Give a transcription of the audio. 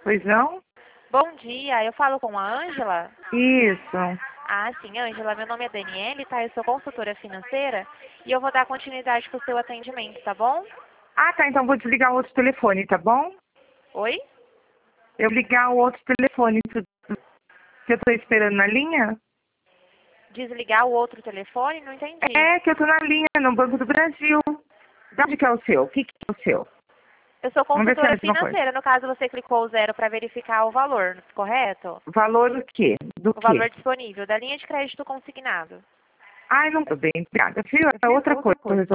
Pois não? Bom dia, eu falo com a Ângela? Isso. Ah, sim, Ângela, meu nome é Daniele, tá? Eu sou consultora financeira e eu vou dar continuidade pro seu atendimento, tá bom? Ah, tá. Então vou desligar o outro telefone, tá bom? Oi? Eu ligar o outro telefone que eu tô esperando na linha? Desligar o outro telefone? Não entendi. É, que eu tô na linha, no Banco do Brasil. De onde que é o seu? O que é o seu? Eu sou Vamos ver se é a consultora mesma coisa. financeira, no caso você clicou o 0 para verificar o valor, correto? Valor do quê? Do O quê? valor disponível da linha de crédito consignado. Ai, não tô bem, obrigada. Viu? É outra coisa.